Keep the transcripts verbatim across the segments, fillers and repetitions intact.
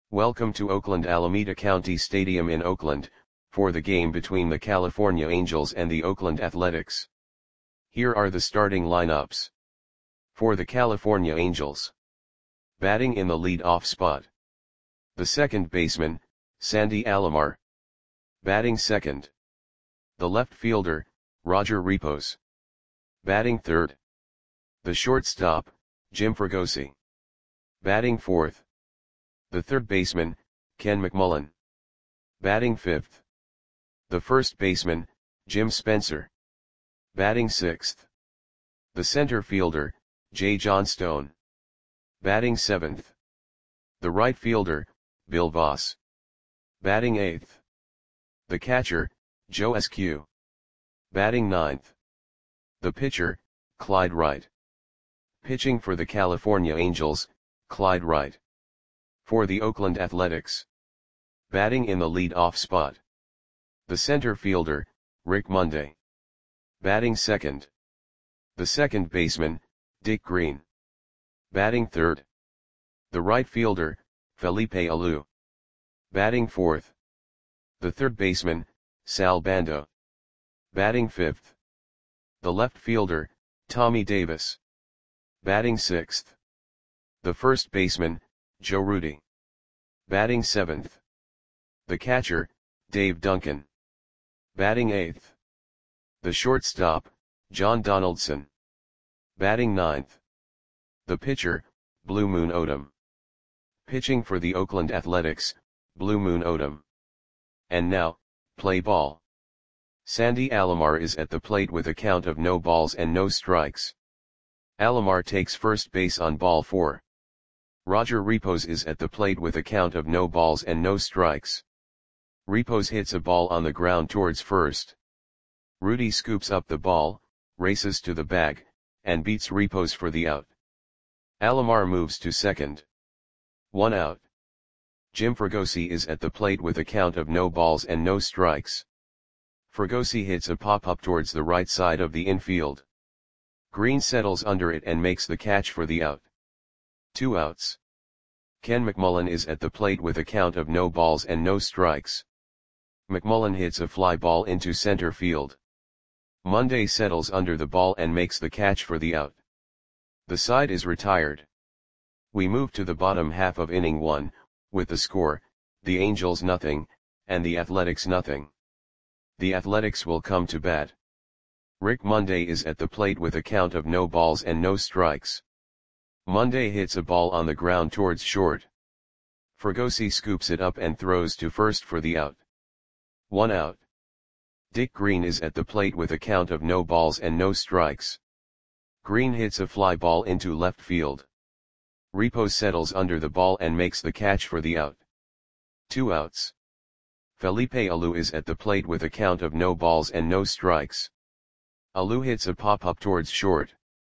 Welcome to Oakland Alameda County Stadium in Oakland, for the game between the California Angels and the Oakland Athletics. Here are the starting lineups. For the California Angels. Batting in the lead-off spot. The second baseman, Sandy Alomar. Batting second. The left fielder, Roger Repos. Batting third. The shortstop, Jim Fregosi. Batting fourth. The third baseman, Ken McMullen. Batting fifth. The first baseman, Jim Spencer. Batting sixth. The center fielder, Jay Johnstone. Batting seventh. The right fielder, Bill Voss. Batting eighth. The catcher, Joe Eskew. Batting ninth. The pitcher, Clyde Wright. Pitching for the California Angels, Clyde Wright. For the Oakland Athletics. Batting in the lead-off spot. The center fielder, Rick Monday. Batting second. The second baseman, Dick Green. Batting third. The right fielder, Felipe Alou. Batting fourth. The third baseman, Sal Bando. Batting fifth. The left fielder, Tommy Davis. Batting sixth. The first baseman, Joe Rudi. Batting seventh. The catcher, Dave Duncan. Batting eighth. The shortstop, John Donaldson. Batting ninth. The pitcher, Blue Moon Odom. Pitching for the Oakland Athletics, Blue Moon Odom. And now, play ball. Sandy Alomar is at the plate with a count of no balls and no strikes. Alomar takes first base on ball four. Roger Repos is at the plate with a count of no balls and no strikes. Repos hits a ball on the ground towards first. Rudi scoops up the ball, races to the bag, and beats Repos for the out. Alomar moves to second. One out. Jim Fregosi is at the plate with a count of no balls and no strikes. Fregosi hits a pop-up towards the right side of the infield. Green settles under it and makes the catch for the out. Two outs. Ken McMullen is at the plate with a count of no balls and no strikes. McMullen hits a fly ball into center field. Monday settles under the ball and makes the catch for the out. The side is retired. We move to the bottom half of inning one, with the score, the Angels nothing, and the Athletics nothing. The Athletics will come to bat. Rick Monday is at the plate with a count of no balls and no strikes. Monday hits a ball on the ground towards short. Fregosi scoops it up and throws to first for the out. One out. Dick Green is at the plate with a count of no balls and no strikes. Green hits a fly ball into left field. Repos settles under the ball and makes the catch for the out. Two outs. Felipe Alou is at the plate with a count of no balls and no strikes. Alou hits a pop-up towards short.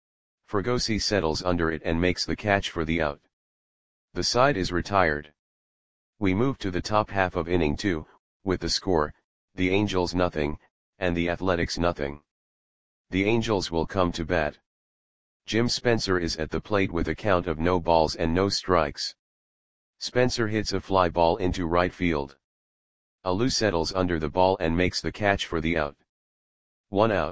Fregosi settles under it and makes the catch for the out. The side is retired. We move to the top half of inning two, with the score, the Angels nothing, and the Athletics nothing. The Angels will come to bat. Jim Spencer is at the plate with a count of no balls and no strikes. Spencer hits a fly ball into right field. Alou settles under the ball and makes the catch for the out. One out.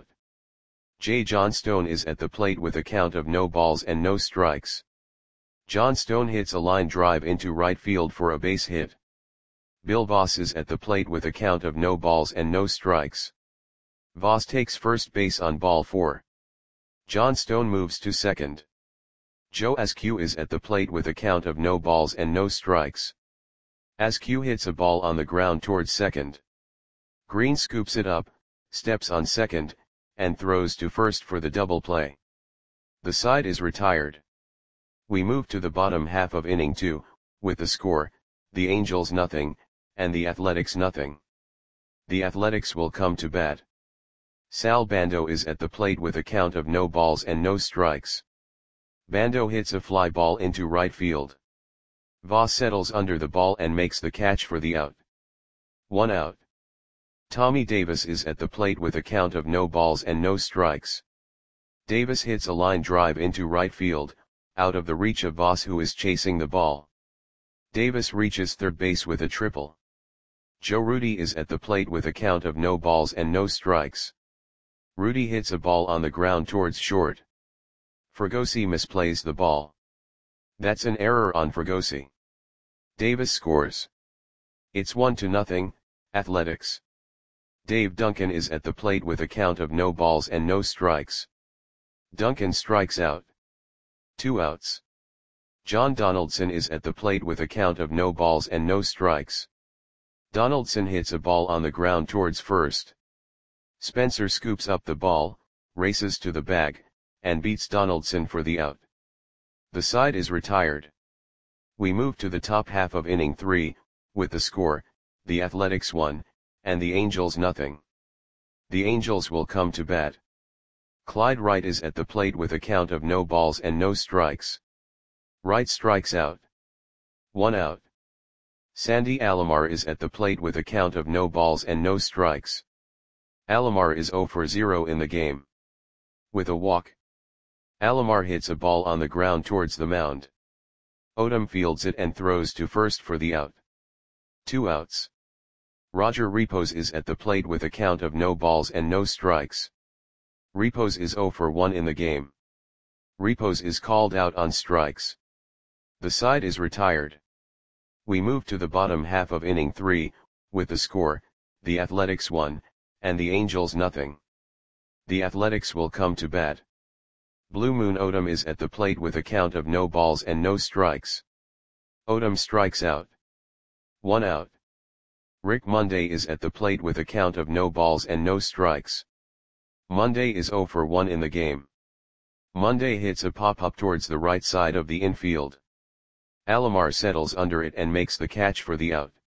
Jay Johnstone is at the plate with a count of no balls and no strikes. Johnstone hits a line drive into right field for a base hit. Bill Voss is at the plate with a count of no balls and no strikes. Voss takes first base on ball four. Johnstone moves to second. Joe Eskew is at the plate with a count of no balls and no strikes. Eskew hits a ball on the ground towards second. Green scoops it up, steps on second, and throws to first for the double play. The side is retired. We move to the bottom half of inning two, with the score, the Angels nothing, and the Athletics nothing. The Athletics will come to bat. Sal Bando is at the plate with a count of no balls and no strikes. Bando hits a fly ball into right field. Voss settles under the ball and makes the catch for the out. One out. Tommy Davis is at the plate with a count of no balls and no strikes. Davis hits a line drive into right field, out of the reach of Voss, who is chasing the ball. Davis reaches third base with a triple. Joe Rudi is at the plate with a count of no balls and no strikes. Rudi hits a ball on the ground towards short. Fregosi misplays the ball. That's an error on Fregosi. Davis scores. It's one to nothing, Athletics. Dave Duncan is at the plate with a count of no balls and no strikes. Duncan strikes out. Two outs. John Donaldson is at the plate with a count of no balls and no strikes. Donaldson hits a ball on the ground towards first. Spencer scoops up the ball, races to the bag, and beats Donaldson for the out. The side is retired. We move to the top half of inning three, with the score, the Athletics one, and the Angels nothing. The Angels will come to bat. Clyde Wright is at the plate with a count of no balls and no strikes. Wright strikes out. One out. Sandy Alomar is at the plate with a count of no balls and no strikes. Alomar is zero for zero in the game. With a walk. Alomar hits a ball on the ground towards the mound. Odom fields it and throws to first for the out. Two outs. Roger Repos is at the plate with a count of no balls and no strikes. Repos is zero for one in the game. Repos is called out on strikes. The side is retired. We move to the bottom half of inning three, with the score, the Athletics one, and the Angels nothing. The Athletics will come to bat. Blue Moon Odom is at the plate with a count of no balls and no strikes. Odom strikes out. One out. Rick Monday is at the plate with a count of no balls and no strikes. Monday is zero for one in the game. Monday hits a pop-up towards the right side of the infield. Alomar settles under it and makes the catch for the out.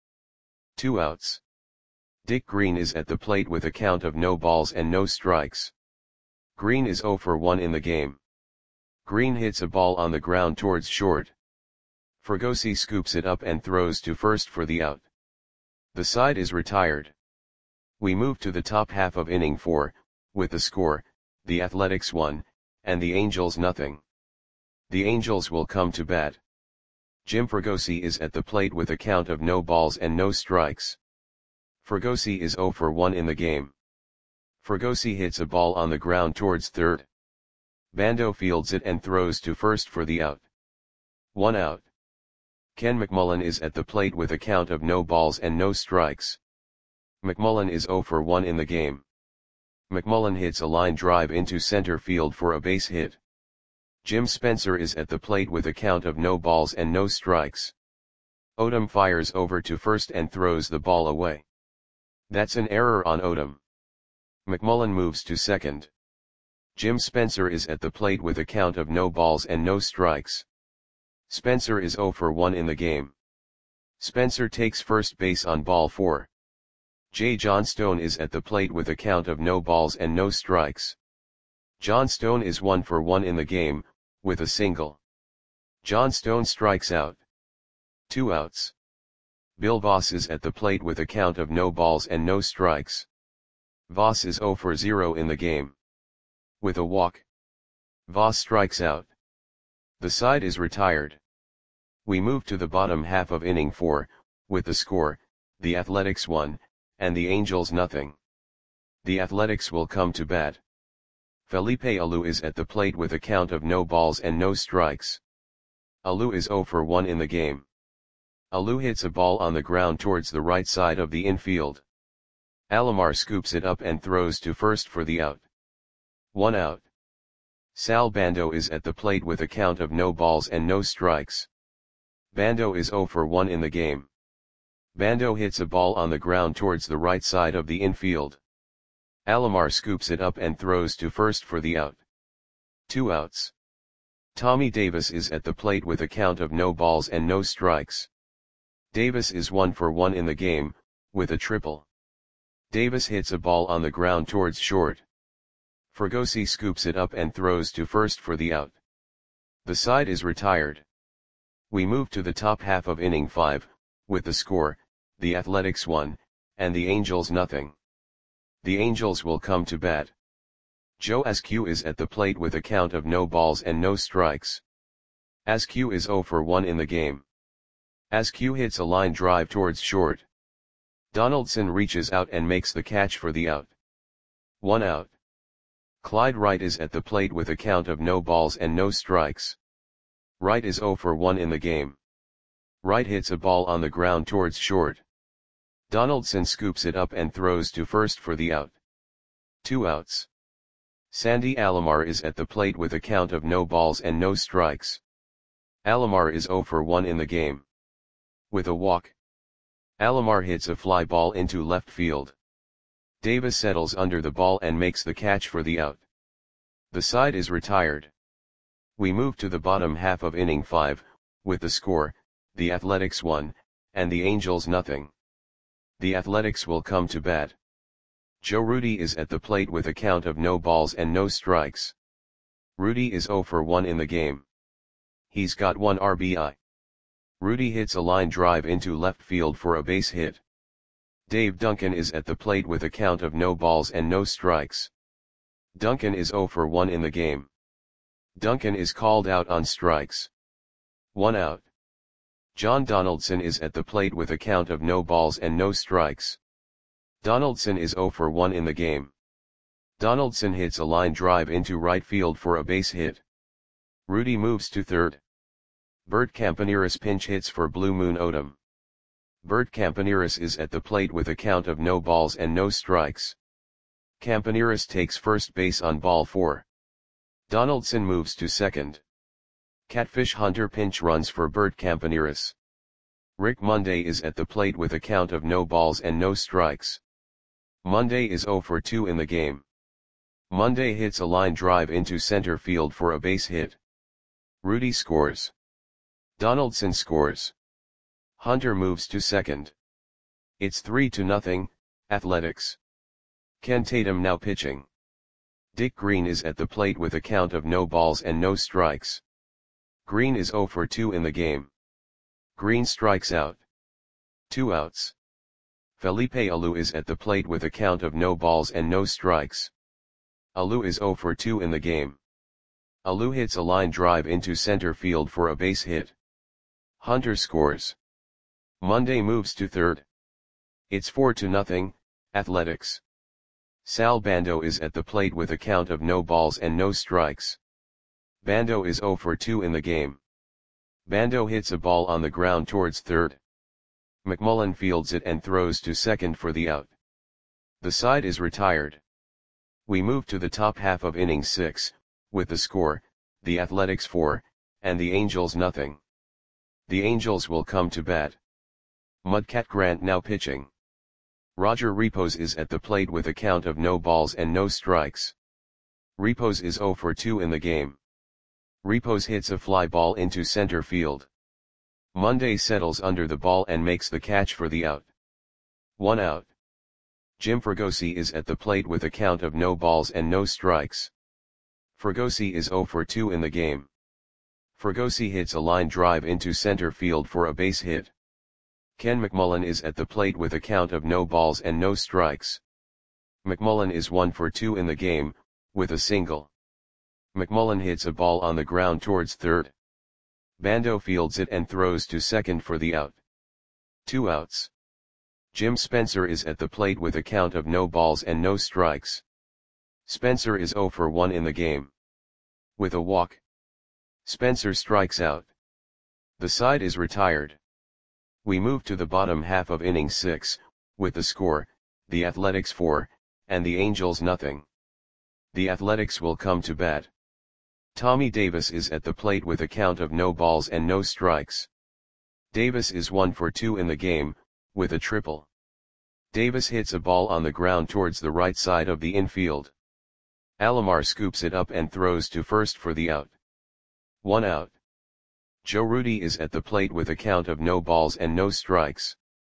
Two outs. Dick Green is at the plate with a count of no balls and no strikes. Green is zero for one in the game. Green hits a ball on the ground towards short. Fregosi scoops it up and throws to first for the out. The side is retired. We move to the top half of inning four, with the score, the Athletics one, and the Angels nothing. The Angels will come to bat. Jim Fregosi is at the plate with a count of no balls and no strikes. Fregosi is zero for one in the game. Fregosi hits a ball on the ground towards third. Bando fields it and throws to first for the out. One out. Ken McMullen is at the plate with a count of no balls and no strikes. McMullen is zero for one in the game. McMullen hits a line drive into center field for a base hit. Jim Spencer is at the plate with a count of no balls and no strikes. Odom fires over to first and throws the ball away. That's an error on Odom. McMullen moves to second. Jim Spencer is at the plate with a count of no balls and no strikes. Spencer is zero for one in the game. Spencer takes first base on ball four. Jay Johnstone is at the plate with a count of no balls and no strikes. Johnstone is one for one in the game, with a single. Johnstone strikes out. Two outs. Bill Voss is at the plate with a count of no balls and no strikes. Voss is zero for zero in the game. With a walk. Voss strikes out. The side is retired. We move to the bottom half of inning four, with the score, the Athletics one, and the Angels nothing. The Athletics will come to bat. Felipe Alou is at the plate with a count of no balls and no strikes. Alou is zero for one in the game. Alou hits a ball on the ground towards the right side of the infield. Alomar scoops it up and throws to first for the out. One out. Sal Bando is at the plate with a count of no balls and no strikes. Bando is zero for one in the game. Bando hits a ball on the ground towards the right side of the infield. Alomar scoops it up and throws to first for the out. Two outs. Tommy Davis is at the plate with a count of no balls and no strikes. Davis is one for one in the game, with a triple. Davis hits a ball on the ground towards short. Fregosi scoops it up and throws to first for the out. The side is retired. We move to the top half of inning five, with the score, the Athletics one, and the Angels nothing. The Angels will come to bat. Joe Askew is at the plate with a count of no balls and no strikes. Askew is zero for one in the game. Askew hits a line drive towards short. Donaldson reaches out and makes the catch for the out. One out. Clyde Wright is at the plate with a count of no balls and no strikes. Wright is zero for one in the game. Wright hits a ball on the ground towards short. Donaldson scoops it up and throws to first for the out. Two outs. Sandy Alomar is at the plate with a count of no balls and no strikes. Alomar is zero for one in the game. With a walk, Alomar hits a fly ball into left field. Davis settles under the ball and makes the catch for the out. The side is retired. We move to the bottom half of inning five, with the score, the Athletics one, and the Angels nothing. The Athletics will come to bat. Joe Rudi is at the plate with a count of no balls and no strikes. Rudi is zero for one in the game. He's got one R B I. Rudi hits a line drive into left field for a base hit. Dave Duncan is at the plate with a count of no balls and no strikes. Duncan is zero for one in the game. Duncan is called out on strikes. One out. John Donaldson is at the plate with a count of no balls and no strikes. Donaldson is zero for one in the game. Donaldson hits a line drive into right field for a base hit. Rudi moves to third. Bert Campaneris pinch hits for Blue Moon Odom. Bert Campaneris is at the plate with a count of no balls and no strikes. Campaneris takes first base on ball four. Donaldson moves to second. Catfish Hunter pinch runs for Bert Campaneris. Rick Monday is at the plate with a count of no balls and no strikes. Monday is zero for two in the game. Monday hits a line drive into center field for a base hit. Rudi scores. Donaldson scores. Hunter moves to second. It's three to nothing, Athletics. Ken Tatum now pitching. Dick Green is at the plate with a count of no balls and no strikes. Green is zero for two in the game. Green strikes out. Two outs. Felipe Alou is at the plate with a count of no balls and no strikes. Alou is zero for two in the game. Alou hits a line drive into center field for a base hit. Hunter scores. Monday moves to third. It's four to nothing, Athletics. Sal Bando is at the plate with a count of no balls and no strikes. Bando is zero for two in the game. Bando hits a ball on the ground towards third. McMullen fields it and throws to second for the out. The side is retired. We move to the top half of inning six, with the score, the Athletics four, and the Angels nothing. The Angels will come to bat. Mudcat Grant now pitching. Roger Repos is at the plate with a count of no balls and no strikes. Repos is zero for two in the game. Repos hits a fly ball into center field. Monday settles under the ball and makes the catch for the out. One out. Jim Fregosi is at the plate with a count of no balls and no strikes. Fregosi is zero for two in the game. Fregosi hits a line drive into center field for a base hit. Ken McMullen is at the plate with a count of no balls and no strikes. McMullen is one for two in the game, with a single. McMullen hits a ball on the ground towards third. Bando fields it and throws to second for the out. Two outs. Jim Spencer is at the plate with a count of no balls and no strikes. Spencer is zero for one in the game. With a walk, Spencer strikes out. The side is retired. We move to the bottom half of inning six, with the score, the Athletics four, and the Angels nothing. The Athletics will come to bat. Tommy Davis is at the plate with a count of no balls and no strikes. Davis is one for two in the game, with a triple. Davis hits a ball on the ground towards the right side of the infield. Alomar scoops it up and throws to first for the out. One out. Joe Rudi is at the plate with a count of no balls and no strikes.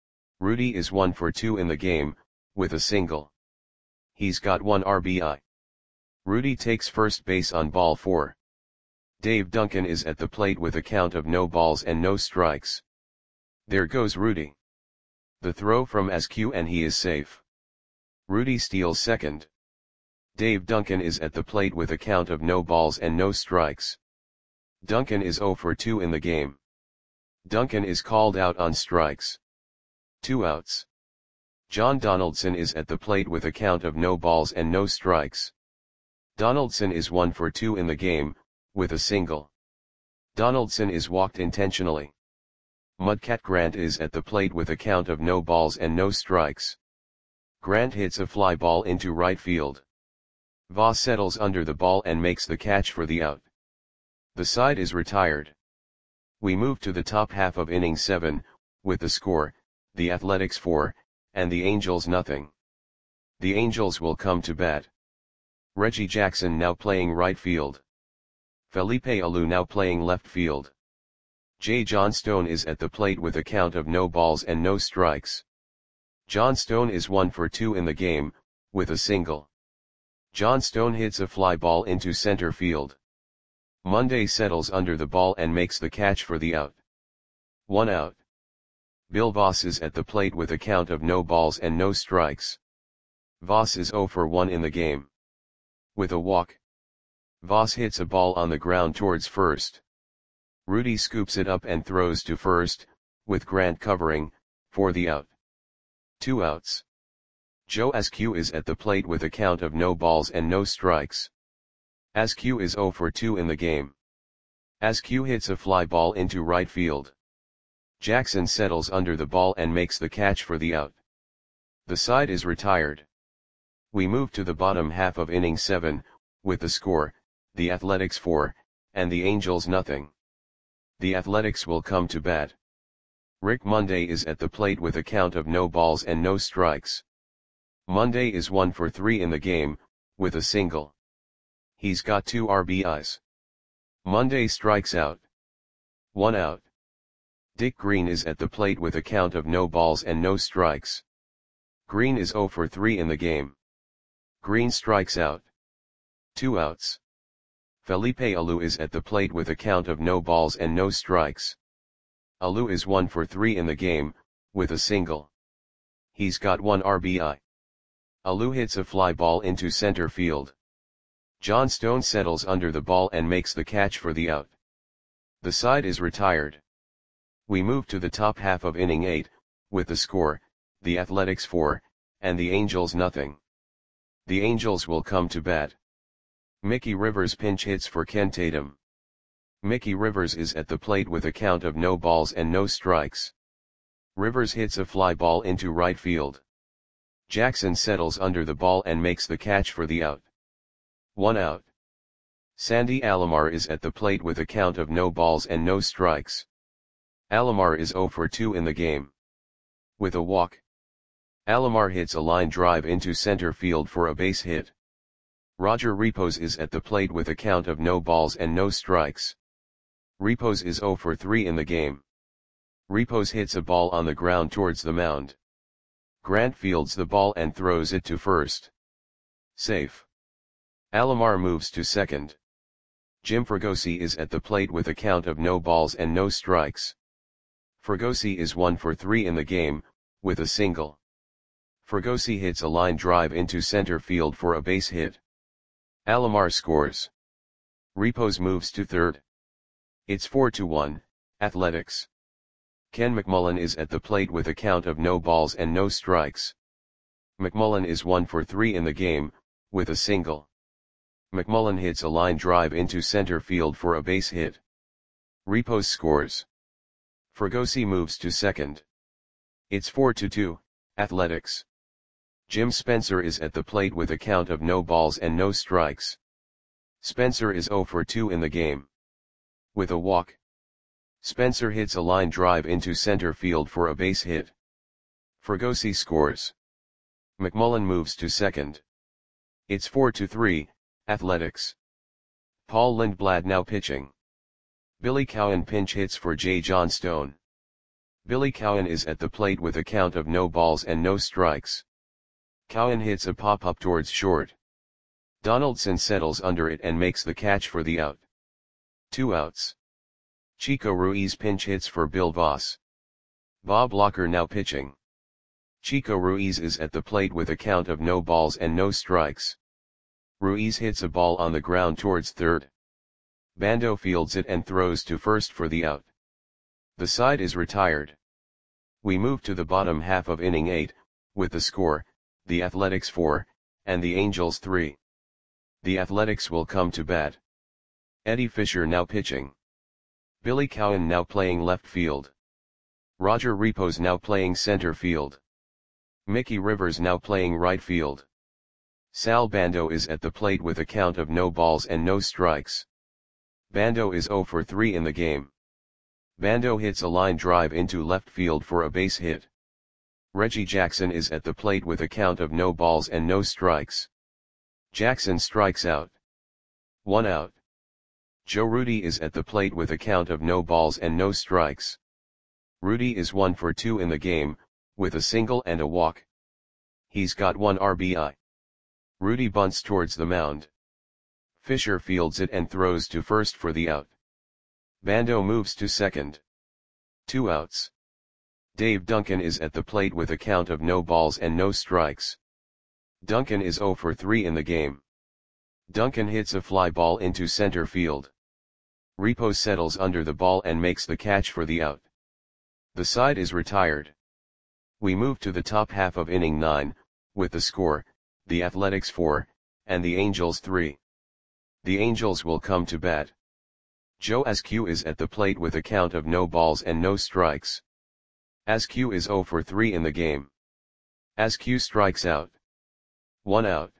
Rudi is one for two in the game, with a single. He's got one R B I. Rudi takes first base on ball four. Dave Duncan is at the plate with a count of no balls and no strikes. There goes Rudi. The throw from Askew and he is safe. Rudi steals second. Dave Duncan is at the plate with a count of no balls and no strikes. Duncan is zero for two in the game. Duncan is called out on strikes. Two outs. John Donaldson is at the plate with a count of no balls and no strikes. Donaldson is one for two in the game, with a single. Donaldson is walked intentionally. Mudcat Grant is at the plate with a count of no balls and no strikes. Grant hits a fly ball into right field. Voss settles under the ball and makes the catch for the out. The side is retired. We move to the top half of inning seven, with the score, the Athletics four, and the Angels nothing. The Angels will come to bat. Reggie Jackson now playing right field. Felipe Alou now playing left field. J. Johnstone is at the plate with a count of no balls and no strikes. Johnstone is one for two in the game, with a single. Johnstone hits a fly ball into center field. Monday settles under the ball and makes the catch for the out. One out. Bill Voss is at the plate with a count of no balls and no strikes. Voss is zero for one in the game. With a walk. Voss hits a ball on the ground towards first. Rudy scoops it up and throws to first, with Grant covering, for the out. Two outs. Joe Askew is at the plate with a count of no balls and no strikes. Askew is zero for two in the game. Askew hits a fly ball into right field. Jackson settles under the ball and makes the catch for the out. The side is retired. We move to the bottom half of inning seven, with the score, the Athletics four, and the Angels nothing. The Athletics will come to bat. Rick Monday is at the plate with a count of no balls and no strikes. Monday is one for three in the game, with a single. He's got two R B Is. Monday strikes out. One out. Dick Green is at the plate with a count of no balls and no strikes. Green is zero for three in the game. Green strikes out. Two outs. Felipe Alou is at the plate with a count of no balls and no strikes. Alou is one for three in the game, with a single. He's got one R B I. Alou hits a fly ball into center field. Johnstone settles under the ball and makes the catch for the out. The side is retired. We move to the top half of inning eight, with the score, the Athletics four, and the Angels nothing. The Angels will come to bat. Mickey Rivers pinch hits for Ken Tatum. Mickey Rivers is at the plate with a count of no balls and no strikes. Rivers hits a fly ball into right field. Jackson settles under the ball and makes the catch for the out. One out. Sandy Alomar is at the plate with a count of no balls and no strikes. Alomar is zero for two in the game. With a walk. Alomar hits a line drive into center field for a base hit. Roger Repos is at the plate with a count of no balls and no strikes. Repos is zero for three in the game. Repos hits a ball on the ground towards the mound. Grant fields the ball and throws it to first. Safe. Alomar moves to second. Jim Fregosi is at the plate with a count of no balls and no strikes. Fregosi is one for three in the game, with a single. Fregosi hits a line drive into center field for a base hit. Alomar scores. Repos moves to third. It's four to one, Athletics. Ken McMullen is at the plate with a count of no balls and no strikes. McMullen is one for three in the game, with a single. McMullen hits a line drive into center field for a base hit. Repos scores. Fregosi moves to second. It's four to two, Athletics. Jim Spencer is at the plate with a count of no balls and no strikes. Spencer is zero for two in the game. With a walk. Spencer hits a line drive into center field for a base hit. Fregosi scores. McMullen moves to second. It's four to three, Athletics. Paul Lindblad now pitching. Billy Cowan pinch hits for J. Johnstone. Billy Cowan is at the plate with a count of no balls and no strikes. Cowan hits a pop-up towards short. Donaldson settles under it and makes the catch for the out. Two outs. Chico Ruiz pinch hits for Bill Voss. Bob Locker now pitching. Chico Ruiz is at the plate with a count of no balls and no strikes. Ruiz hits a ball on the ground towards third. Bando fields it and throws to first for the out. The side is retired. We move to the bottom half of inning eight, with the score, the Athletics four, and the Angels three. The Athletics will come to bat. Eddie Fisher now pitching. Billy Cowan now playing left field. Roger Repos now playing center field. Mickey Rivers now playing right field. Sal Bando is at the plate with a count of no balls and no strikes. Bando is zero for three in the game. Bando hits a line drive into left field for a base hit. Reggie Jackson is at the plate with a count of no balls and no strikes. Jackson strikes out. One out. Joe Rudi is at the plate with a count of no balls and no strikes. Rudi is one for two in the game, with a single and a walk. He's got one R B I. Rudi bunts towards the mound. Fisher fields it and throws to first for the out. Bando moves to second. Two outs. Dave Duncan is at the plate with a count of no balls and no strikes. Duncan is zero for three in the game. Duncan hits a fly ball into center field. Repos settles under the ball and makes the catch for the out. The side is retired. We move to the top half of inning nine, with the score, the Athletics four, and the Angels three. The Angels will come to bat. Joe Askew is at the plate with a count of no balls and no strikes. Askew is zero for three in the game. Askew strikes out. One out.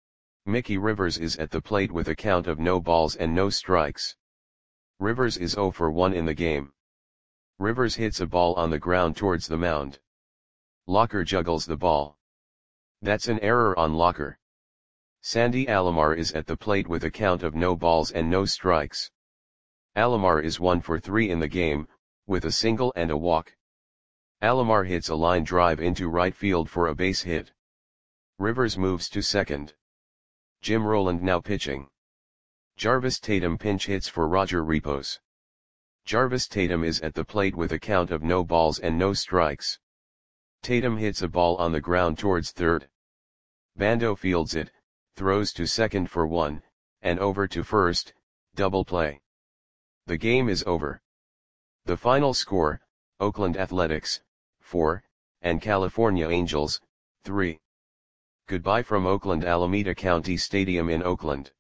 Mickey Rivers is at the plate with a count of no balls and no strikes. Rivers is zero for one in the game. Rivers hits a ball on the ground towards the mound. Locker juggles the ball. That's an error on Locker. Sandy Alomar is at the plate with a count of no balls and no strikes. Alomar is one for three in the game, with a single and a walk. Alomar hits a line drive into right field for a base hit. Rivers moves to second. Jim Rowland now pitching. Jarvis Tatum pinch hits for Roger Repos. Jarvis Tatum is at the plate with a count of no balls and no strikes. Tatum hits a ball on the ground towards third. Bando fields it, throws to second for one, and over to first, double play. The game is over. The final score, Oakland Athletics, four, and California Angels, three. Goodbye from Oakland Alameda County Stadium in Oakland.